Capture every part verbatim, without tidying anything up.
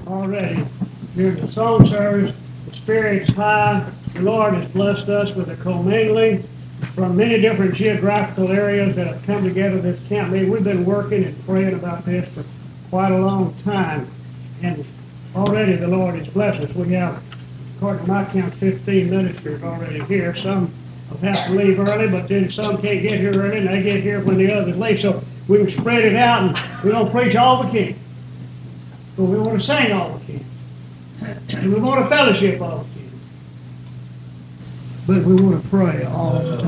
already during the song service. The Spirit's high. The Lord has blessed us with a commingling from many different geographical areas that have come together this camp meeting. We've been working and praying about this for quite a long time, and already the Lord has blessed us. We have, according to my count, fifteen ministers already here. Some will have to leave early, but then some can't get here early, and they get here when the others leave. So we can spread it out, and we don't preach all we can. But we want to sing all we can. And we want to fellowship all we can. But we want to pray all the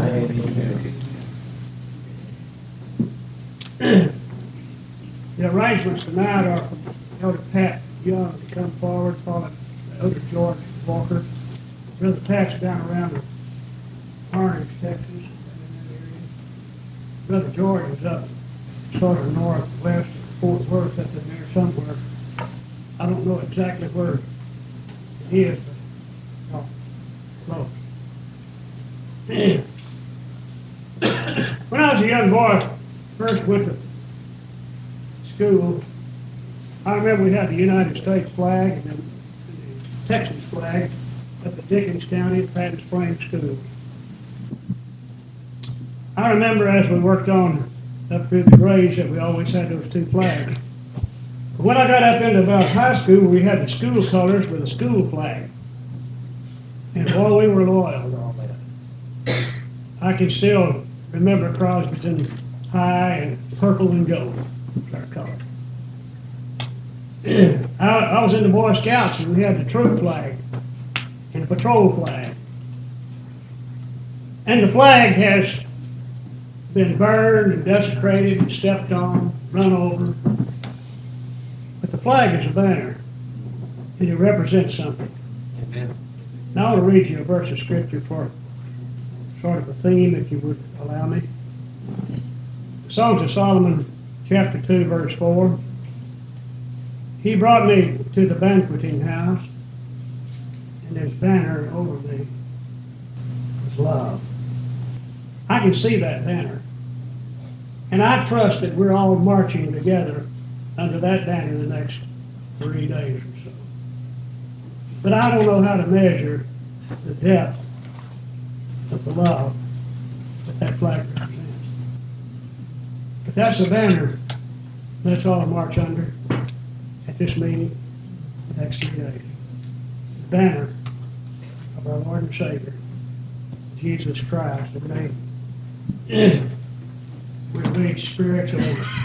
time. The arrangements tonight are for Elder Pat Young to come forward, followed by Elder George Walker. Brother Pat's down around the Orange, Texas, in that area. Brother George is up sort of northwest of Fort Worth, up in there somewhere. I don't know exactly where it is, but no, close. When I was a young boy, first went to school, I remember we had the United States flag and then the Texas flag up at Dickens County at Patton Springs School. I remember as we worked on up through the grades that we always had those two flags. But when I got up into about high school, we had the school colors with a school flag. And boy, we were loyal to all that. I can still remember Crosbyton High and purple and gold was our color. I, I was in the Boy Scouts, and we had the troop flag and the patrol flag. And the flag has been burned and desecrated and stepped on, run over. But the flag is a banner, and it represents something. Amen. Now I want to read you a verse of Scripture for sort of a theme, if you would allow me. The Songs of Solomon, chapter two, verse four. He brought me to the banqueting house, and his banner over me was love. I can see that banner. And I trust that we're all marching together under that banner the next three days or so. But I don't know how to measure the depth of the love that that flag represents. But that's the banner. Let's all march under at this meeting the next three days. The banner of our Lord and Savior, Jesus Christ, the name. We reach spiritual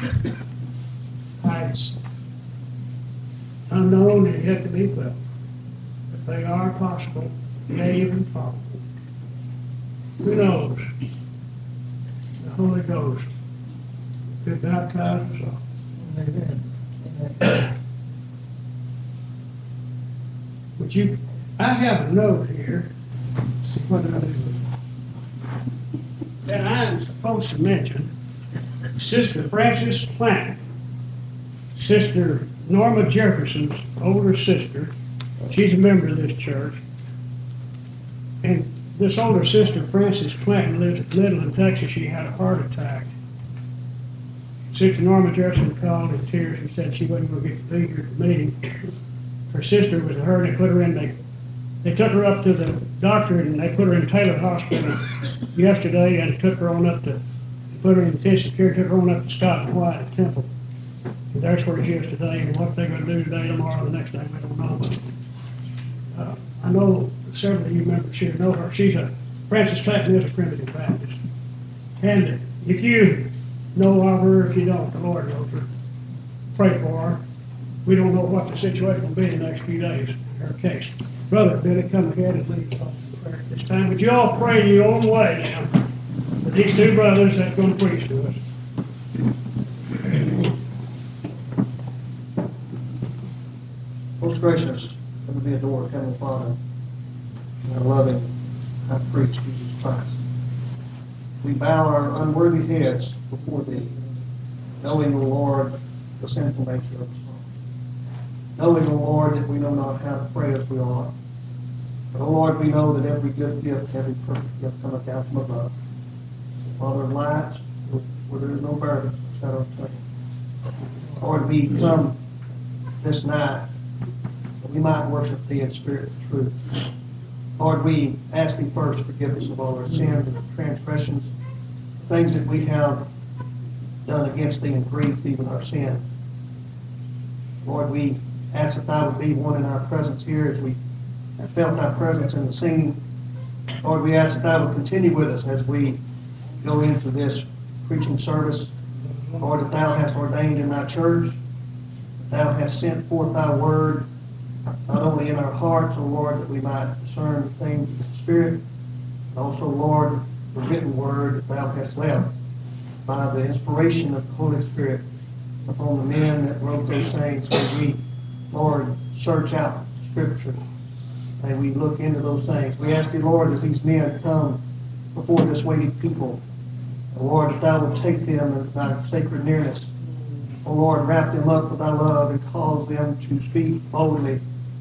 heights unknown and yet to be felt. But they are possible, yea, even probable. Who knows? The Holy Ghost could baptize us all. Amen. Would you, I have a note here. Let's see what did I do? That I'm supposed to mention Sister Frances Plant, Sister Norma Jefferson's older sister. She's a member of this church. And this older sister, Frances Plant, lives in Midland, Texas. She had a heart attack. Sister Norma Jefferson called in tears and said she wasn't going to get to be here at the meeting. Her sister was hurt. They put her in, they, they took her up to the doctor and they put her in Taylor Hospital yesterday and took her on up to, put her in intensive care, took her on up to Scott and White at Temple. And that's where she is today, and what they're going to do today, tomorrow, the next day, we don't know. But uh, I know several of you members here know her. She's a, Frances Clayton is a primitive Baptist. And if you know of her, if you don't, the Lord knows her. Pray for her. We don't know what the situation will be in the next few days in her case. Brother Billy, come ahead and lead us off in prayer at this time. But you all pray in your own way now for these two brothers that's going to preach to us. Most gracious, and to be adored, Heavenly Father, and our loving high priest, Jesus Christ. We bow our unworthy heads before Thee, knowing, O Lord, the sinful nature of us all. Knowing, O Lord, that we know not how to pray as we ought. But, O Lord, we know that every good gift, every perfect gift cometh down from above. Father of lights, where there is no burden, no shadow of turning. Lord, we come this night that we might worship Thee in spirit and truth. Lord, we ask Thee first to forgive us of all our sins and transgressions, things that we have done against Thee and grieved Thee with our sin. Lord, we ask that Thou would be one in our presence here as we have felt Thy presence in the singing. Lord, we ask that Thou would continue with us as we go into this preaching service. Lord, that Thou hast ordained in Thy church, that Thou hast sent forth Thy word, not only in our hearts, O Lord, that we might discern the things of the Spirit, but also, Lord, the written word that Thou hast left by the inspiration of the Holy Spirit upon the men that wrote those things. May we, Lord, search out Scripture. May we look into those things. We ask Thee, Lord, as these men come before this waiting people, O Lord, that Thou would take them in Thy sacred nearness. O Lord, wrap them up with Thy love and cause them to speak boldly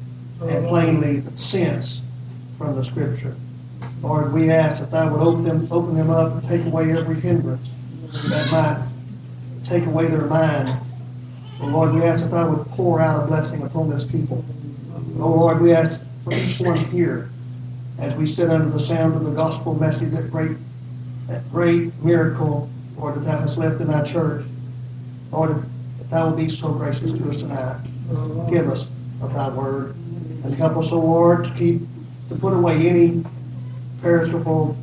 and plainly the sense from the Scripture. Lord, we ask that Thou would open them, open them up and take away every hindrance that might take away their mind. O Lord, we ask that Thou would pour out a blessing upon this people. O Lord, we ask for each one here as we sit under the sound of the gospel message, that great, that great miracle, Lord, that Thou hast left in Thy church. Lord, that Thou will be so gracious to us tonight. Give us of Thy word and help us, O Lord, to keep, to put away any perishable,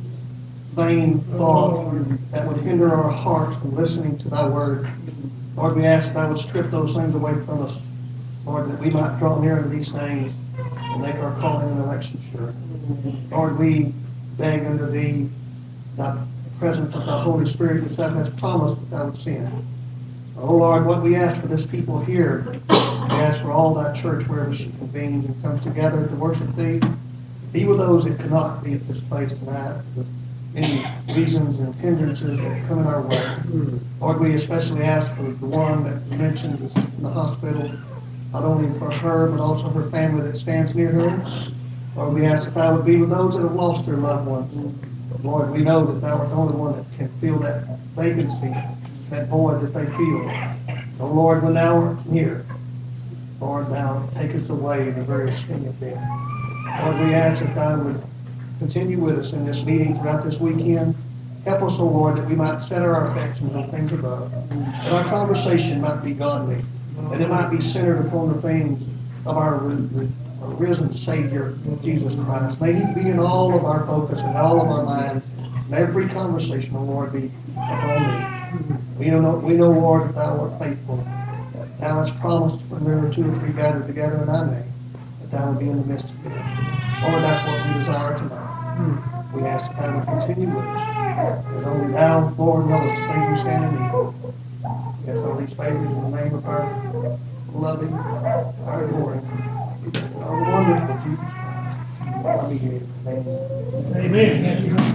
vain thought that would hinder our hearts from listening to Thy word. Lord, we ask that Thou would strip those things away from us, Lord, that we might draw near to these things and make our calling and election sure. Lord, we beg unto Thee the presence of the Holy Spirit, which Thou hast promised that Thou would send. Oh Lord, what we ask for this people here, we ask for all Thy church wherever she convenes and comes together to worship Thee. Be with those that cannot be at this place tonight, with any reasons and hindrances that come in our way. Lord, we especially ask for the one that you mentioned is in the hospital, not only for her, but also her family that stands near her. Lord, we ask that Thou would be with those that have lost their loved ones. Lord, we know that Thou art the only one that can fill that vacancy, that void that they feel. Oh Lord, when Thou art near, Lord, Thou take us away in the very sting of death. Lord, we ask that Thou would continue with us in this meeting throughout this weekend. Help us, O Lord, that we might set our affections on things above, that our conversation might be godly, that it might be centered upon the things of our risen Savior, Jesus Christ. May He be in all of our focus and all of our minds, and every conversation, O Lord, be upon Thee. We know, we know, Lord, that Thou art faithful. That Thou hast promised when there are two or three gathered together in Thy name, that Thou would be in the midst of them. Lord, that's what we desire tonight. We ask that Thou would continue with us. And only Thou, Lord, knowest the things we stand in need of. Yes, all these favors in the name of our loving, our adoring, our wonderful Jesus Christ. Let me hear. Amen. Amen.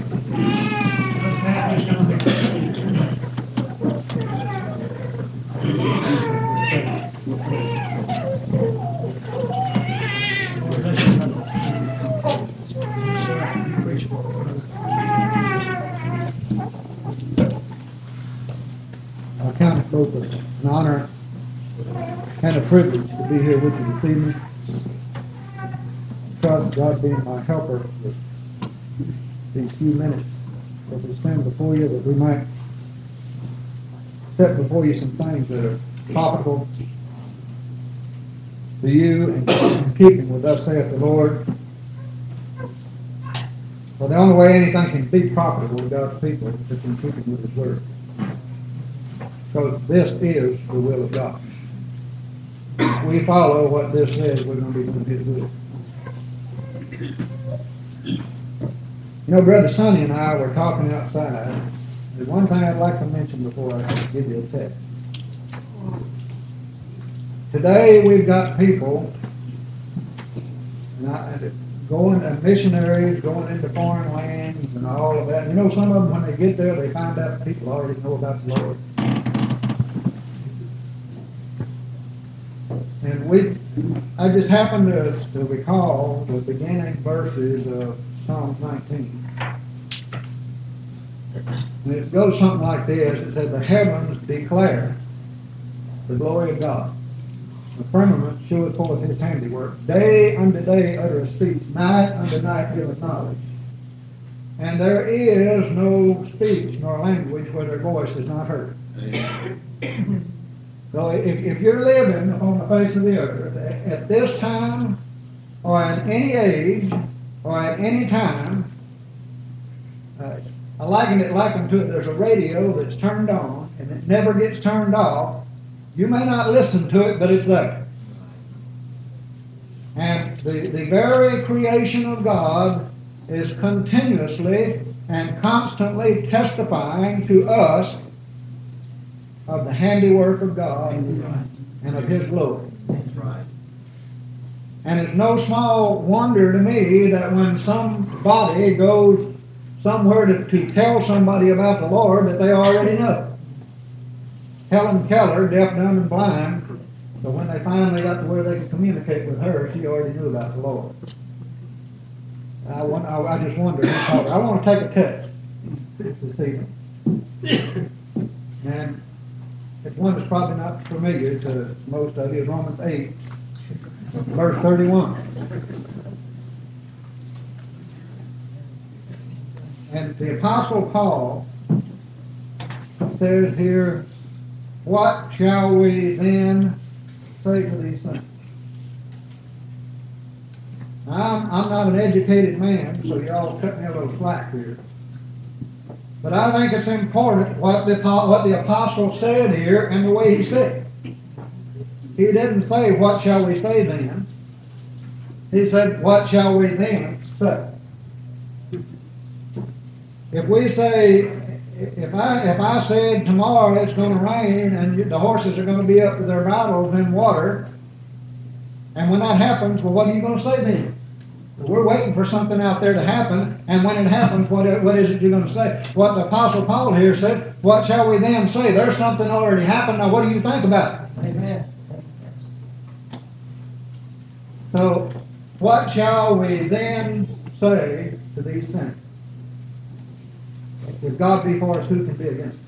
I count it both an honor and a privilege to be here with you this evening. Trust God being my helper with these few minutes that we stand before you, that we might set before you some things that are topical to you and in keeping with us, saith the Lord. Well, the only way anything can be profitable to God's people is in keeping with His Word. Because this is the will of God. If we follow what this says, we're going to be doing His will. You know, Brother Sonny and I were talking outside. There's one thing I'd like to mention before I give you a text. Today we've got people not, going, uh, missionaries going into foreign lands and all of that. You know, some of them, when they get there, they find out people already know about the Lord. And we, I just happened to, to recall the beginning verses of Psalm nineteen. And it goes something like this. It says, the heavens declare the glory of God, The firmament showeth forth his handiwork. Day unto day uttereth speech, night unto night giveth knowledge. And there is no speech nor language where their voice is not heard. So if, if you're living on the face of the earth at this time, or at any age, or at any time, uh, I liken it liken to it. There's a radio that's turned on and it never gets turned off. You may not listen to it, but it's there. And the, the very creation of God is continuously and constantly testifying to us of the handiwork of God and of His glory. That's right. And it's no small wonder to me that when somebody goes somewhere to, to tell somebody about the Lord, that they already know. Helen Keller, deaf, dumb, and blind, so when they finally got to where they could communicate with her, she already knew about the Lord. I, want, I, I just wonder, I want to take a test this evening. And it's one that's probably not familiar to most of you. It's Romans eight, verse thirty-one. And the Apostle Paul says here, what shall we then say to these things? Now, I'm, I'm not an educated man, so y'all cut me a little slack here. But I think it's important what the, what the Apostle said here and the way he said it. He didn't say, what shall we say then? He said, what shall we then say? If we say, if I if I said tomorrow it's going to rain and the horses are going to be up to their bridles in water, and when that happens, well, what are you going to say then? We're waiting for something out there to happen, and when it happens, what, what is it you're going to say? What the Apostle Paul here said, what shall we then say? There's something already happened, now what do you think about it? Amen. So, what shall we then say to these things? If God be for us, who can be against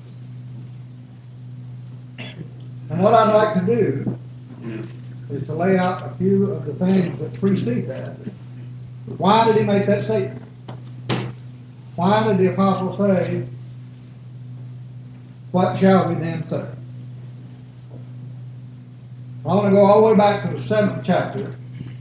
us? And what I'd like to do is to lay out a few of the things that precede that. Why did he make that statement? Why did the apostle say, what shall we then say? I want to go all the way back to the seventh chapter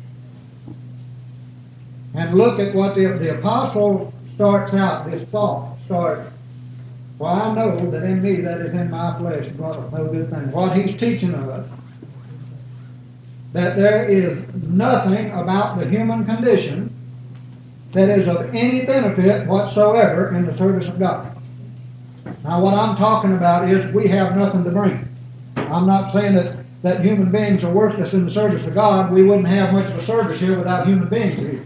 and look at what the, the apostle starts out, this thought starts, well, I know that in me that is in my flesh dwelleth no good thing. What he's teaching us, that there is nothing about the human condition that is of any benefit whatsoever in the service of God. Now what I'm talking about is we have nothing to bring. I'm not saying that, that human beings are worthless in the service of God. We wouldn't have much of a service here without human beings here.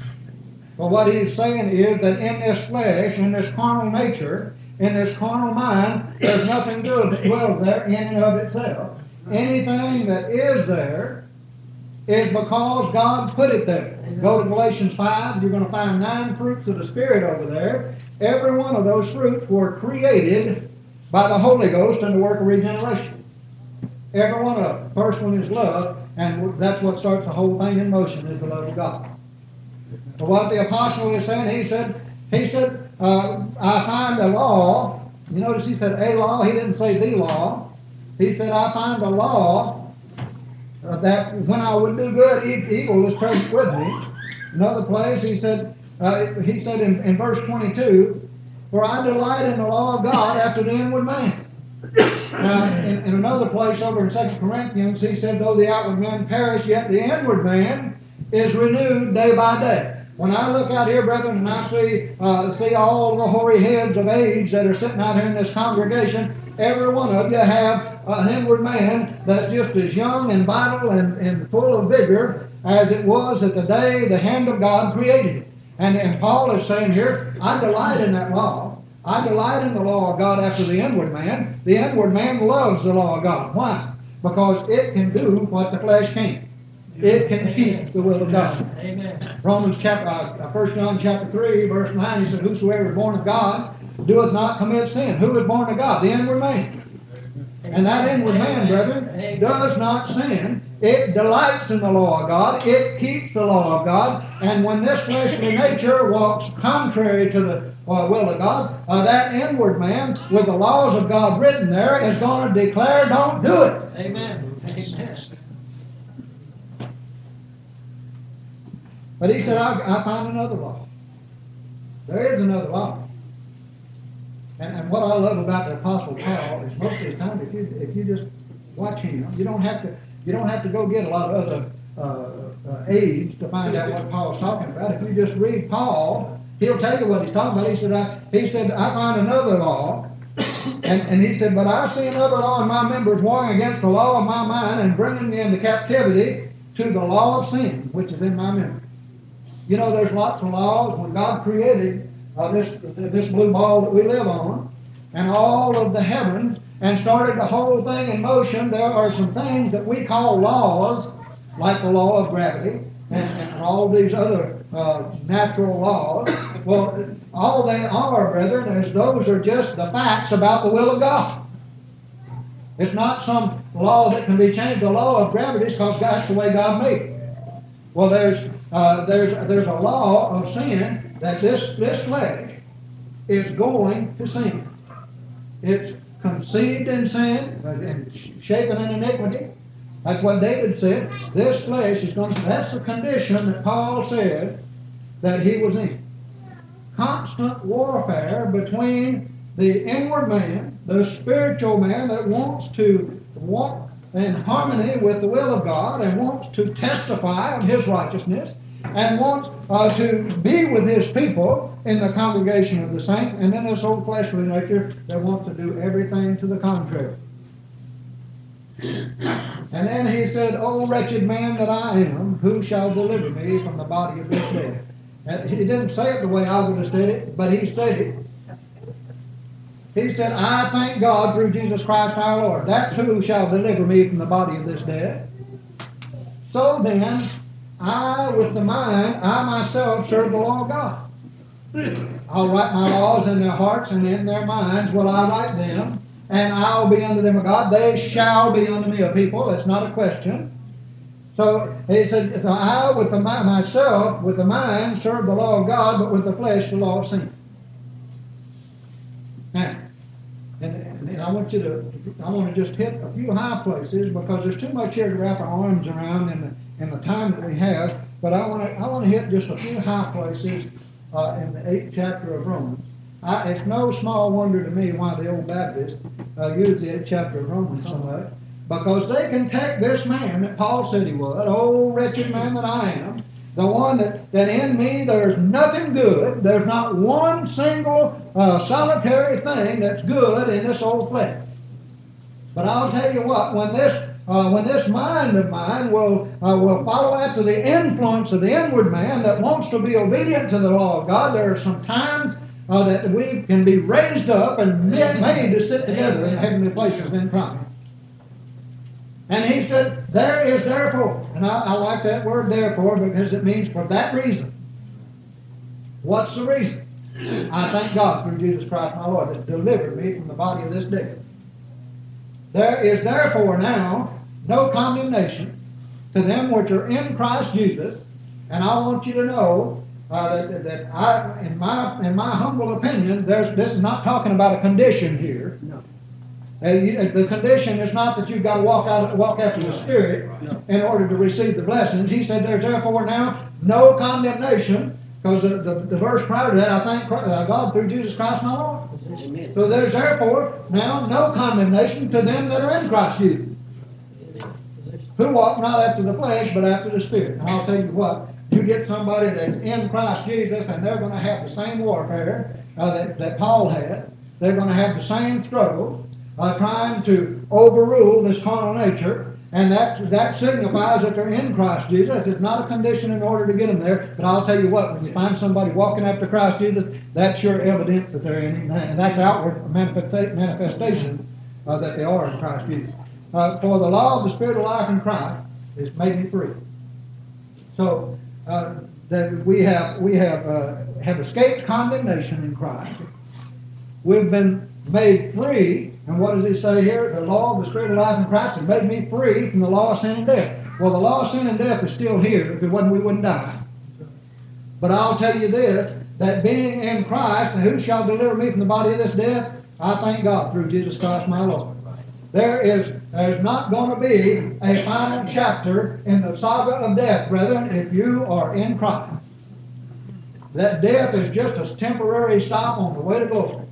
But what he's saying is that in this flesh, in this carnal nature, in this carnal mind, there's nothing good that dwells there in and of itself. Anything that is there is because God put it there. Go to Galatians five, you're going to find nine fruits of the Spirit over there. Every one of those fruits were created by the Holy Ghost in the work of regeneration. Every one of them. The first one is love, and that's what starts the whole thing in motion, is the love of God. But what the apostle is saying, he said, he said, uh, I find a law. You notice he said a law, he didn't say the law. He said, I find a law uh, that when I would do good, evil is present with me. Another place, he said, uh, he said in, in verse twenty-two, for I delight in the law of God after the inward man. Now, in, in another place over in Second Corinthians, he said, though the outward man perish, yet the inward man is renewed day by day. When I look out here, brethren, and I see uh, see all the hoary heads of age that are sitting out here in this congregation, every one of you have uh, an inward man that's just as young and vital and, and full of vigor as it was at the day the hand of God created it. And, and Paul is saying here, I delight in that law. I delight in the law of God after the inward man. The inward man loves the law of God. Why? Because it can do what the flesh can't. It can keep the will of God. Amen. Romans chapter, uh, First John chapter three, verse nine, he said, whosoever is born of God doeth not commit sin. Who is born of God? The inward man. And that inward man, brethren, does not sin. It delights in the law of God. It keeps the law of God. And when this fleshly nature walks contrary to the uh, will of God, uh, that inward man with the laws of God written there is going to declare, don't do it. Amen. Amen. But he said, I, I find another law. There is another law. And, and what I love about the Apostle Paul is most of the time, if you if you just watch him, you don't have to you don't have to go get a lot of other uh, uh, aids to find out what Paul's talking about. If you just read Paul, he'll tell you what he's talking about. He said, I, he said, I find another law, and and he said, but I see another law in my members, warring against the law of my mind and bringing me into captivity to the law of sin, which is in my members. You know, there's lots of laws. When God created uh, this this blue ball that we live on, and all of the heavens, and started the whole thing in motion, there are some things that we call laws, like the law of gravity, and, and all these other uh, natural laws. Well, all they are, brethren, is those are just the facts about the will of God. It's not some law that can be changed. The law of gravity is because that's the way God made it. Well, there's uh, there's there's a law of sin that this this flesh is going to sin. It's conceived in sin and shapen in iniquity. That's what David said. This flesh is going to. That's the condition that Paul said that he was in. Constant warfare between the inward man, the spiritual man that wants to walk in harmony with the will of God and wants to testify of His righteousness and wants uh, to be with His people in the congregation of the saints, and then this old fleshly nature that wants to do everything to the contrary. And then he said, O wretched man that I am, who shall deliver me from the body of this death? And he didn't say it the way I would have said it, but he said it. He said, I thank God through Jesus Christ our Lord. That's who shall deliver me from the body of this death. So then, I with the mind, I myself serve the law of God. I'll write my laws in their hearts, and in their minds will I write them, and I'll be unto them a God. They shall be unto me a people. That's not a question. So he said, so I with the mind, myself, with the mind, serve the law of God, but with the flesh, the law of sin. Now, and, and I want you to, I want to just hit a few high places because there's too much here to wrap our arms around in the, in the time that we have. But I want to, I want to hit just a few high places uh, in the eighth chapter of Romans. I, it's no small wonder to me why the old Baptists uh, use the eighth chapter of Romans so much, because they can take this man that Paul said he was, oh wretched man that I am, the one that, that in me there's nothing good, there's not one single uh, solitary thing that's good in this old flesh. But I'll tell you what, when this uh, when this mind of mine will uh, will follow after the influence of the inward man that wants to be obedient to the law of God, there are some times uh, that we can be raised up and made to sit together in heavenly places in Christ. And he said, there is therefore, and I, I like that word therefore because it means for that reason. What's the reason? I thank God through Jesus Christ my Lord that delivered me from the body of this death. There is therefore now no condemnation to them which are in Christ Jesus, and I want you to know uh, that, that I, in my in my humble opinion, there's this is not talking about a condition here. No. Uh, you, the condition is not that you've got to walk out, walk after the Spirit No. in order to receive the blessings. He said, "There's therefore now no condemnation," because the, the, the verse prior to that, I thank uh, God through Jesus Christ my Lord. Amen. So there's therefore now no condemnation to them that are in Christ Jesus, who walk not after the flesh, but after the Spirit. And I'll tell you what, you get somebody that's in Christ Jesus, and they're going to have the same warfare uh, that, that Paul had. They're going to have the same struggles. Uh, trying to overrule this carnal nature, and that that signifies that they're in Christ Jesus. It's not a condition in order to get them there, but I'll tell you what, when you find somebody walking after Christ Jesus, that's your evidence that they're in Him, and that's outward manifesta- manifestation uh, that they are in Christ Jesus. Uh, for the law of the Spirit of life in Christ has made me free. So uh, that we have we have uh, have escaped condemnation in Christ. We've been made free. And what does he say here? The law of the Spirit of life in Christ has made me free from the law of sin and death. Well, the law of sin and death is still here. If it wasn't, we wouldn't die. But I'll tell you this, that being in Christ, and who shall deliver me from the body of this death? I thank God through Jesus Christ my Lord. There is there's not going to be a final chapter in the saga of death, brethren, if you are in Christ. That death is just a temporary stop on the way to glory.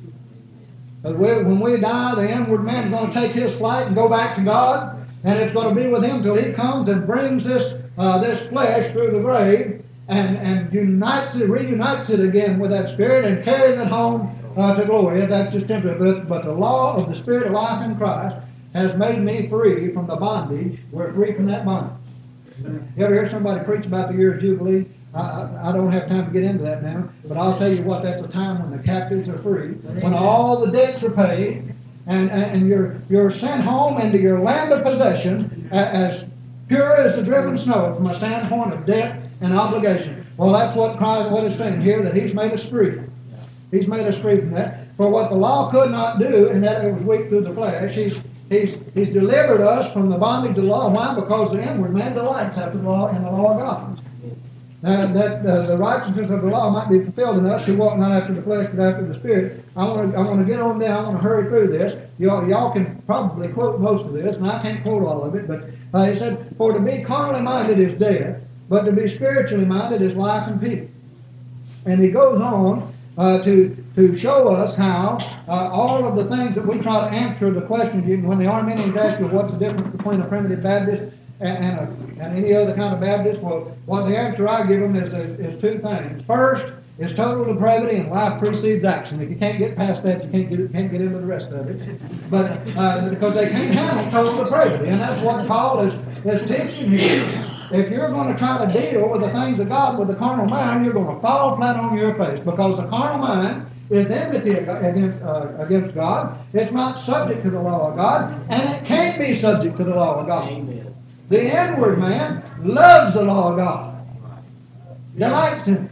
But when we die, the inward man is going to take his flight and go back to God, and it's going to be with him till he comes and brings this uh, this flesh through the grave and, and unites it, reunites it again with that spirit and carries it home uh, to glory. That's just temporary. But, but the law of the Spirit of life in Christ has made me free from the bondage. We're free from that bondage. You ever hear somebody preach about the year of Jubilee? I, I, I don't have time to get into that now, but I'll tell you what, that's a time when the captives are free, when all the debts are paid, and, and, and you're, you're sent home into your land of possession as pure as the driven snow from a standpoint of debt and obligation. Well, that's what Christ, what is saying here, that He's made us free. He's made us free from that. For what the law could not do, in that it was weak through the flesh, He's He's, he's delivered us from the bondage of the law. Why? Because the inward man delights after the law in the law of God. Now, that uh, the righteousness of the law might be fulfilled in us who walk not after the flesh but after the Spirit. I want to I want to get on down. I want to hurry through this. Y'all, y'all can probably quote most of this, and I can't quote all of it. But uh, he said, "For to be carnally minded is death, but to be spiritually minded is life and peace." And he goes on uh, to to show us how uh, all of the things that we try to answer the question when the Arminians ask you what's the difference between a primitive Baptist and, and, a, and any other kind of Baptist, well, what the answer I give them is, is, is two things. First is total depravity, and life precedes action. If you can't get past that, you can't get can't get into the rest of it. But uh, because they can't handle total depravity, and that's what Paul is is teaching here. If you're going to try to deal with the things of God with the carnal mind, you're going to fall flat on your face, because the carnal mind is enmity against, uh, against God. It's not subject to the law of God, and it can't be subject to the law of God. Amen. The inward man loves the law of God, delights in it.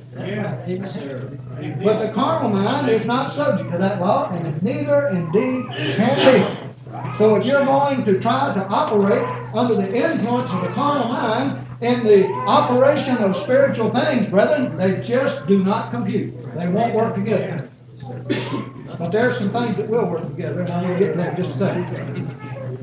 Yeah. But the carnal mind is not subject to that law, and it neither indeed can be. So if you're going to try to operate under the influence of the carnal mind in the operation of spiritual things, brethren, they just do not compute. They won't work together. But there's some things that will work together, and I'm going to get to that in just a second.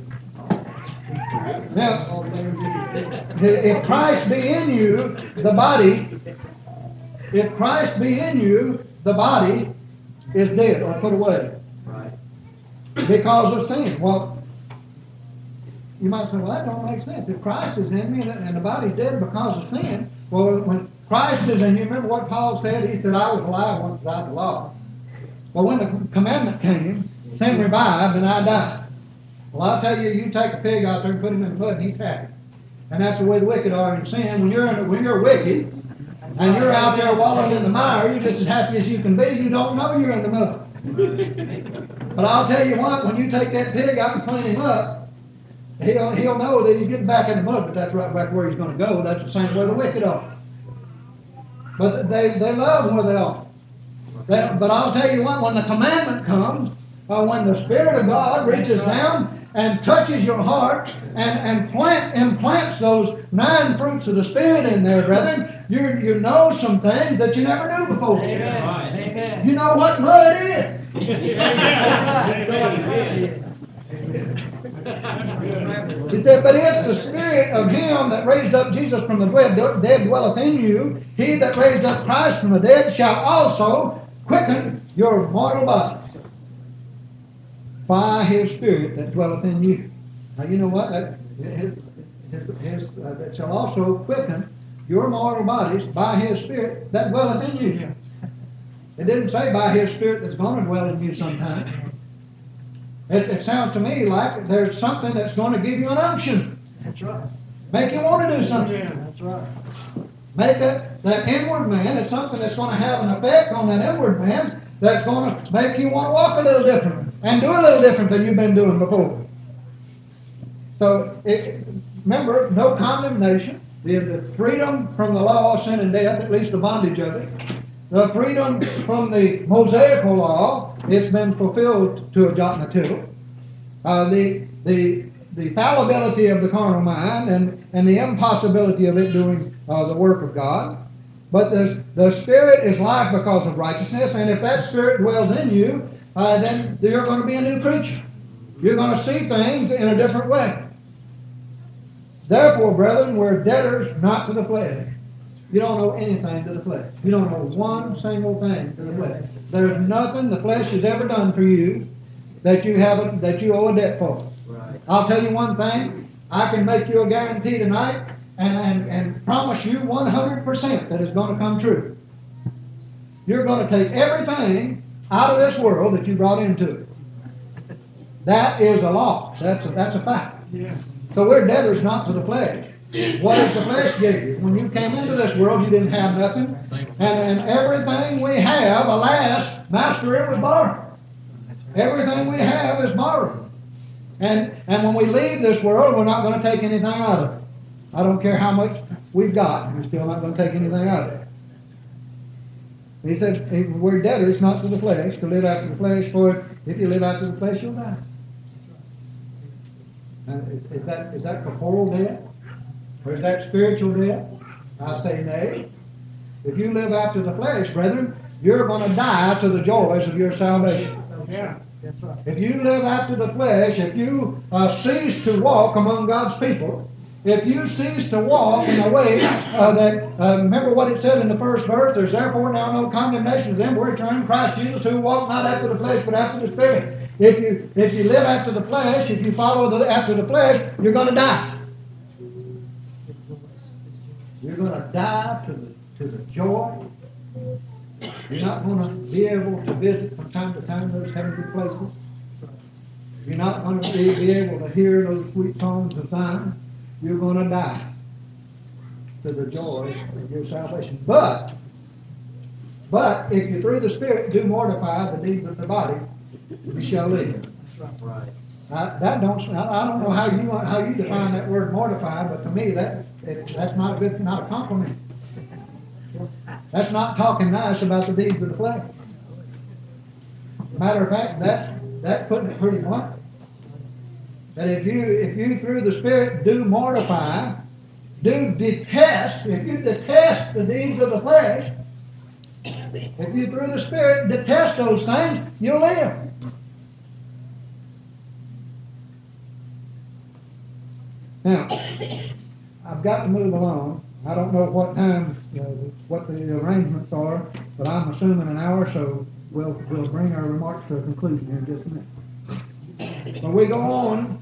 Now, if Christ be in you, the body, if Christ be in you, the body is dead or put away. Right. Because of sin. Well, you might say, well, that don't make sense. If Christ is in me and the body's dead because of sin, well, when Christ is in you, remember what Paul said? He said, I was alive once without the law. Well, when the commandment came, sin revived and I died. Well, I'll tell you, you take a pig out there and put him in the mud and he's happy. And that's the way the wicked are in sin. When you're in, when you're wicked and you're out there wallowing in the mire, you're just as happy as you can be. You don't know you're in the mud. But I'll tell you what, when you take that pig out and clean him up, he'll, he'll know that he's getting back in the mud, but that's right back where he's going to go. That's the same way the wicked are. But they, they love where they are. They, but I'll tell you what, when the commandment comes, or when the Spirit of God reaches down and touches your heart and, and plant, implants those nine fruits of the Spirit in there, brethren, you you know some things that you never knew before. Amen. Amen. You know what mud is. He said, but if the Spirit of Him that raised up Jesus from the dead dwelleth in you, He that raised up Christ from the dead shall also quicken your mortal bodies by His Spirit that dwelleth in you. Now you know what? That, his, his, his, uh, that shall also quicken your mortal bodies by His Spirit that dwelleth in you. It didn't say by His Spirit that's going to dwell in you sometime. It, it sounds to me like there's something that's going to give you an unction. That's right. Make you want to do something. Yeah, that's right. Make that, that inward man is something that's going to have an effect on that inward man that's going to make you want to walk a little different and do a little different than you've been doing before. So, it, remember, no condemnation. The, the freedom from the law of sin and death, at least the bondage of it. The freedom from the Mosaical law, it's been fulfilled to a jot and a tittle. Uh, the, the, the fallibility of the carnal mind and, and the impossibility of it doing uh, the work of God. But the, the Spirit is life because of righteousness, and if that Spirit dwells in you, uh, then you're going to be a new creature. You're going to see things in a different way. Therefore, brethren, we're debtors not to the flesh. You don't owe anything to the flesh. You don't owe one single thing to the flesh. There's nothing the flesh has ever done for you that you haven't, that you owe a debt for. Right. I'll tell you one thing. I can make you a guarantee tonight and, and, and promise you one hundred percent that it's going to come true. You're going to take everything out of this world that you brought into it. That is a law. That's a, that's a fact. Yeah. So we're debtors not to the flesh. What does the flesh give you? When you came into this world, you didn't have nothing. And, and everything we have, alas, Master, it was borrowed. Everything we have is borrowed. And, and when we leave this world, we're not going to take anything out of it. I don't care how much we've got. We're still not going to take anything out of it. He said, we're debtors not to the flesh, to live after the flesh, for if you live after the flesh, you'll die. And is, is that is that corporal death? Or is that spiritual death? I say nay. If you live after the flesh, brethren, you're going to die to the joys of your salvation. Yeah, that's right. If you live after the flesh, if you uh, cease to walk among God's people, if you cease to walk in a way uh, that, uh, remember what it said in the first verse, there's therefore now no condemnation to them which are in Christ Jesus, who walk not after the flesh, but after the Spirit. If you if you live after the flesh, if you follow the, after the flesh, you're going to die. You're going to die to the to the joy. You're not going to be able to visit from time to time those heavenly places. You're not going to be, be able to hear those sweet songs of Zion. You're going to die to the joy of your salvation. But, but if you through the Spirit do mortify the deeds of the body, you shall live. That's right. I, that don't. I don't know how you how you define that word mortify, but to me that it, that's not a good, not a compliment. That's not talking nice about the deeds of the flesh. Matter of fact, that that's putting it pretty blunt. That if you if you through the Spirit do mortify, do detest, if you detest the deeds of the flesh, if you through the Spirit detest those things, you'll live. Now, I've got to move along. I don't know what time, uh, what the arrangements are, but I'm assuming an hour, so we'll we'll bring our remarks to a conclusion here in just a minute. But we go on,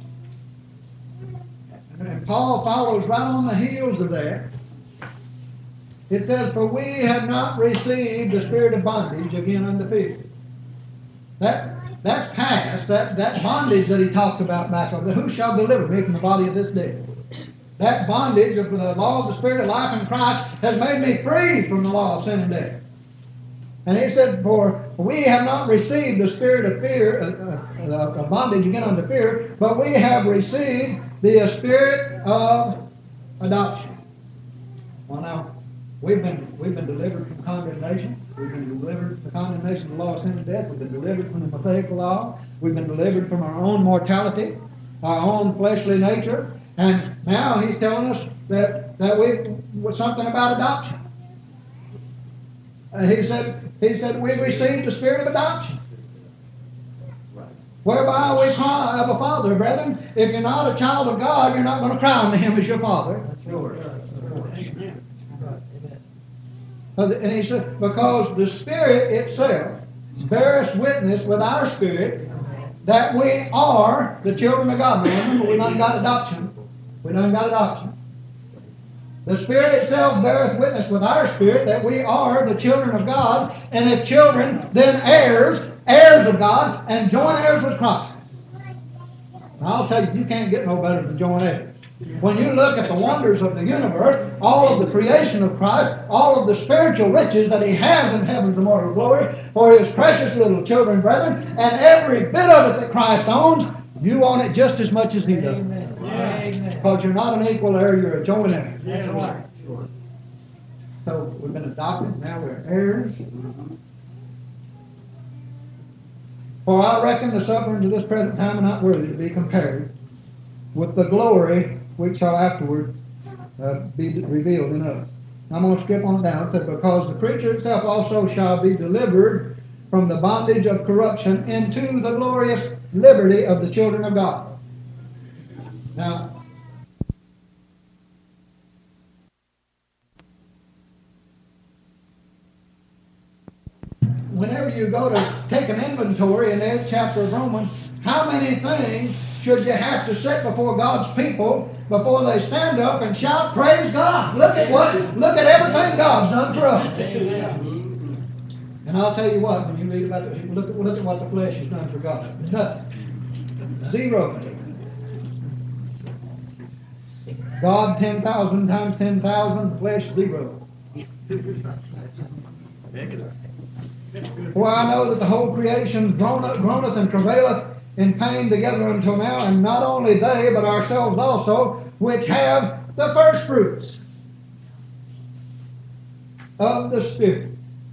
and Paul follows right on the heels of that. It says, "For we have not received the spirit of bondage again unto fear." That that's past. That that bondage that he talked about back on. Who shall deliver me from the body of this death? That bondage of the law of the Spirit of life in Christ has made me free from the law of sin and death. And he said, "For we have not received the spirit of fear, uh, uh, of bondage again unto fear, but we have received the spirit of adoption." Well, now we've been we've been delivered from condemnation. We've been delivered from the condemnation of the law of sin and death. We've been delivered from the Mosaical law. We've been delivered from our own mortality, our own fleshly nature. And now he's telling us that, that we something about adoption. Uh, he said he said we've received the spirit of adoption. Whereby we cry, Abba, Father, brethren. If you're not a child of God, you're not going to cry unto him as your Father. That's yours. And he said, because the Spirit itself bears witness with our spirit that we are the children of God. Now remember, we done got adoption. We done got adoption. The Spirit itself beareth witness with our spirit that we are the children of God, and if children, then heirs, heirs of God, and joint heirs with Christ. Now, I'll tell you, you can't get no better than joint heirs. When you look at the wonders of the universe, all of the creation of Christ, all of the spiritual riches that He has in heaven's immortal glory for His precious little children, brethren, and every bit of it that Christ owns, you own it just as much as He does. Amen. Because you're not an equal heir, you're a joint heir. Yeah, right. So we've been adopted, now we're heirs. For I reckon the sufferings of this present time are not worthy to be compared with the glory which shall afterward uh, be revealed in us. I'm going to skip on down. It said, because the creature itself also shall be delivered from the bondage of corruption into the glorious liberty of the children of God. Now, whenever you go to take an inventory in the eighth chapter of Romans, how many things should you have to set before God's people before they stand up and shout, praise God? Look at what, look at everything God's done for us. And I'll tell you what, when you read about this, look at, look at what the flesh has done for God. Nothing. Zero. God ten thousand times ten thousand, flesh zero. For I know that the whole creation groaneth, groaneth and travaileth in pain together until now, and not only they, but ourselves also, which have the first fruits of the Spirit.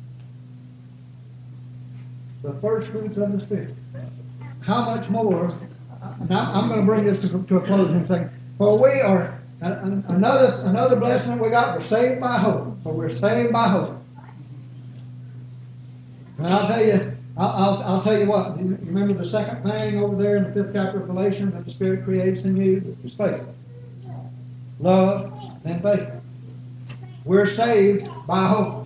The first fruits of the Spirit. How much more? Now, I'm going to bring this to, to a close in a second. For we are another another blessing we got. We're saved by hope. For we're saved by hope. And I'll tell you, I'll, I'll, I'll tell you what. You remember the second thing over there in the fifth chapter of Galatians that the Spirit creates in you is faith, love, and faith. We're saved by hope.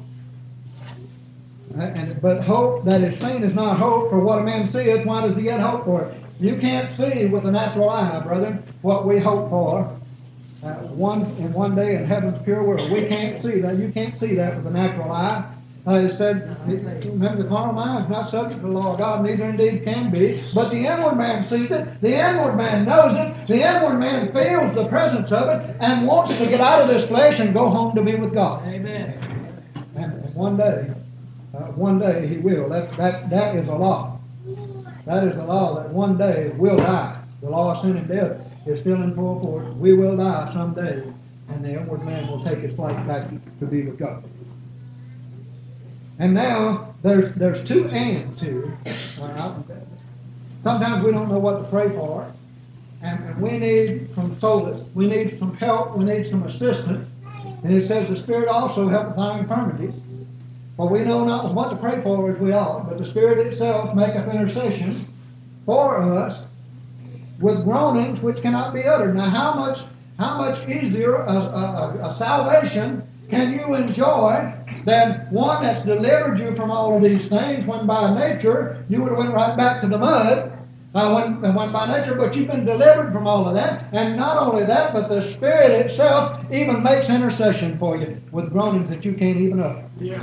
And, but hope that is seen is not hope, for what a man seeth, why does he yet hope for it? You can't see with the natural eye, my brethren, what we hope for uh, one in one day in heaven's pure world. We can't see that. You can't see that with the natural eye. Uh, it said, remember, the carnal mind is not subject to the law of God, neither indeed can be. But the inward man sees it. The inward man knows it. The inward man feels the presence of it and wants to get out of this flesh and go home to be with God. Amen. And, and one day, uh, one day he will. That, that, that is a law. That is the law that one day we'll die. The law of sin and death is still in full force. We will die someday, and the inward man will take his flight back to be with God. And now, there's there's two ands here. Uh, sometimes we don't know what to pray for, and, and we need some solace. We need some help. We need some assistance. And it says, the Spirit also helpeth our infirmities. For we know not what to pray for as we ought, but the Spirit itself maketh intercession for us with groanings which cannot be uttered. Now, how much how much easier a, a, a salvation can you enjoy than one that's delivered you from all of these things, when by nature you would have went right back to the mud, uh, when, when by nature, but you've been delivered from all of that. And not only that, but the Spirit itself even makes intercession for you with groanings that you can't even utter. Yeah.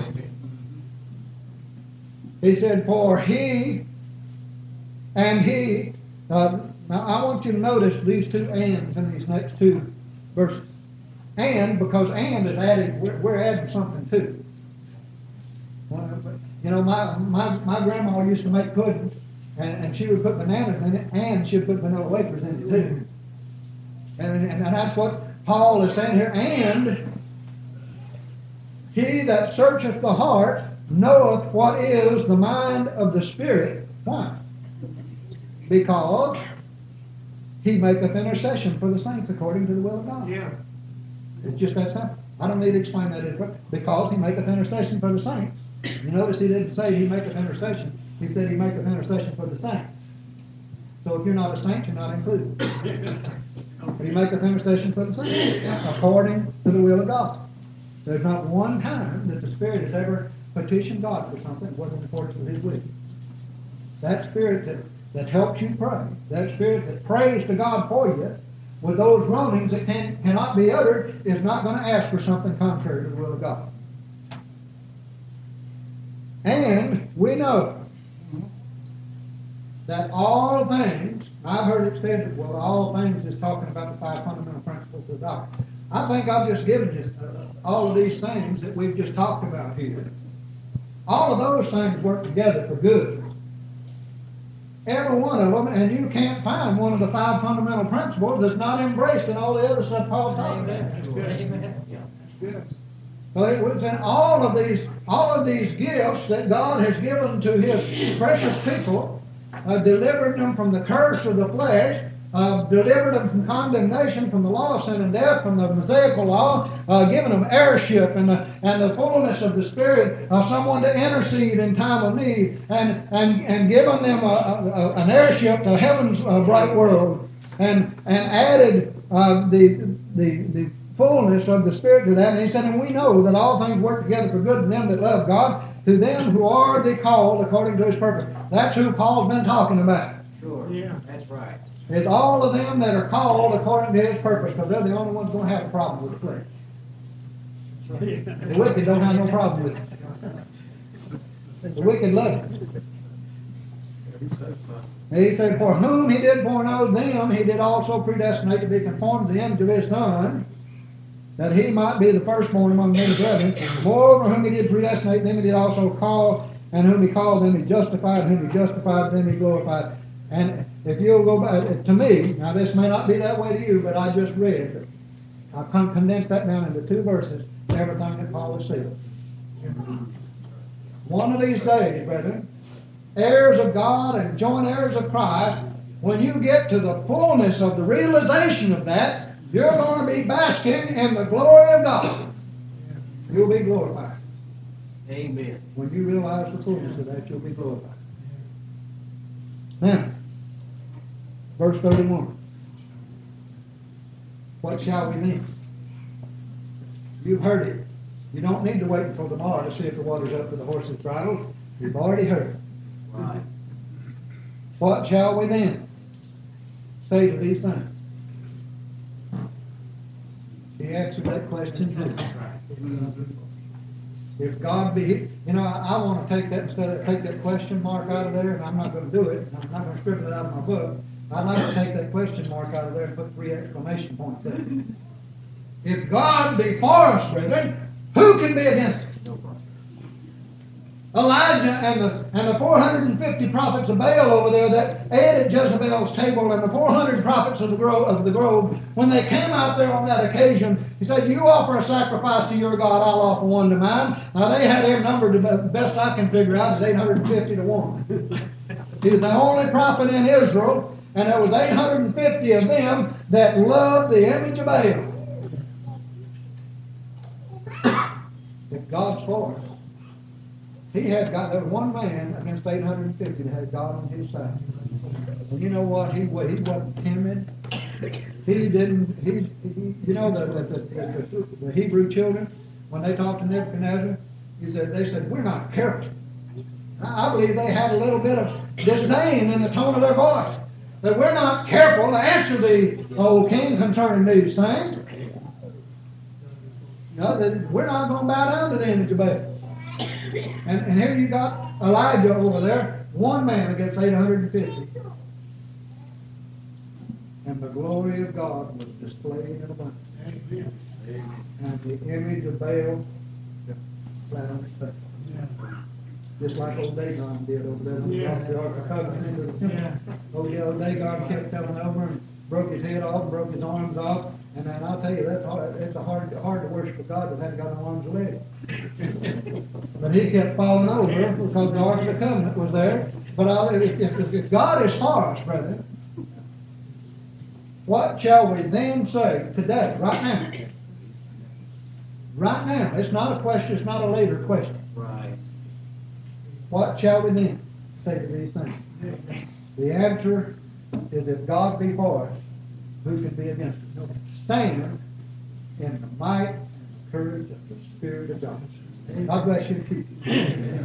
He said, for he and he. Uh, now I want you to notice these two ands in these next two verses. And, because and is added, we're, we're adding something too. You know, my, my, my grandma used to make pudding, and, and she would put bananas in it, and she would put vanilla wafers in it too. And, and, and that's what Paul is saying here. And he that searcheth the heart knoweth what is the mind of the Spirit. Why? Because he maketh intercession for the saints according to the will of God. Yeah. It's just that simple. I don't need to explain that. Because he maketh intercession for the saints. You notice he didn't say he maketh intercession. He said he maketh intercession for the saints. So if you're not a saint, you're not included. But he maketh intercession for the saints according to the will of God. There's not one time that the Spirit has ever petitioned God for something that wasn't in accordance with his will. That Spirit that, that helps you pray, that Spirit that prays to God for you, with those groanings that can, cannot be uttered, is not going to ask for something contrary to the will of God. And we know that all things, I've heard it said that, well, all things is talking about the five fundamental principles of doctrine. I think I've just given you uh, all of these things that we've just talked about here. All of those things work together for good. Every one of them, and you can't find one of the five fundamental principles that's not embraced in all the other stuff Paul's talking about. That's good. That's good. So it was in all of these, all of these gifts that God has given to his precious people, uh, delivering them from the curse of the flesh, uh, delivered them from condemnation, from the law of sin and death, from the Mosaical law, uh, given them heirship and the, and the fullness of the Spirit, uh, someone to intercede in time of need, and, and, and given them a, a, an heirship to heaven's uh, bright world, and, and added uh, the, the, the fullness of the Spirit to that. And he said, and we know that all things work together for good to them that love God, to them who are the called according to his purpose. That's who Paul's been talking about. Sure. Yeah. That's right. It's all of them that are called according to his purpose, because they're the only ones going to have a problem with the flesh. The wicked don't have no problem with it. The wicked love it. He said, for whom he did foreknow, them he did also predestinate to be conformed to the image of his Son, that he might be the firstborn among many brethren. Moreover, whom he did predestinate, them he did also call, and whom he called, them he justified, whom he justified, them he glorified. And if you'll go back to me, now this may not be that way to you, but I just read, I've condensed that down into two verses, everything that Paul has said. One of these days, brethren, heirs of God and joint heirs of Christ, when you get to the fullness of the realization of that, you're going to be basking in the glory of God. You'll be glorified. Amen. When you realize the fullness of that, you'll be glorified. Now, verse thirty-one. What shall we then? You've heard it. You don't need to wait until tomorrow to see if the water's up to the horse's bridles. You've already heard it. Right. What shall we then say to these things? He answered that question too. If God be, you know, I, I want to take that, instead of take that question mark out of there, and I'm not going to do it, I'm not going to scribble it out of my book. I'd like to take that question mark out of there and put three exclamation points there. If God be for us, brethren, who can be against us? Elijah and the and the four hundred fifty prophets of Baal over there that ate at Jezebel's table, and the four hundred prophets of the grove, of the grove, when they came out there on that occasion, he said, "You offer a sacrifice to your God, I'll offer one to mine." Now they had him numbered, the best I can figure out, is eight hundred fifty to one. He was the only prophet in Israel, and there was eight hundred fifty of them that loved the image of Baal. If God's for us, he had got there was one man against eight hundred fifty that had God on his side. And you know what? He he wasn't timid. He didn't. He's he, you know the the, the the Hebrew children, when they talked to Nebuchadnezzar, he said they said, "We're not careful." I, I believe they had a little bit of disdain in the tone of their voice, that we're not careful to answer the old king concerning these things. You know, that we're not going to bow down to the image of Baal. And, and here you got Elijah over there, one man against eight hundred fifty. And the glory of God was displayed in abundance. Amen. And the image of Baal flat on its face. Yeah. Just like old Dagon did over there when he Yeah. brought the Ark of the Covenant into the temple. Yeah. Oh yeah, old Dagon kept coming over and broke his head off, broke his arms off. And then I'll tell you, that's hard, it's a hard, hard to worship a God that hasn't got no arms or legs. But he kept falling over because the Ark of the Covenant was there. But I'll, if, if, if God is for us, brethren, what shall we then say today, right now? Right now. It's not a question, it's not a later question. Right. What shall we then say to these things? The answer is, if God be for us, who can be against us? Stand in the might and the courage of the Spirit of God. God bless you and keep you.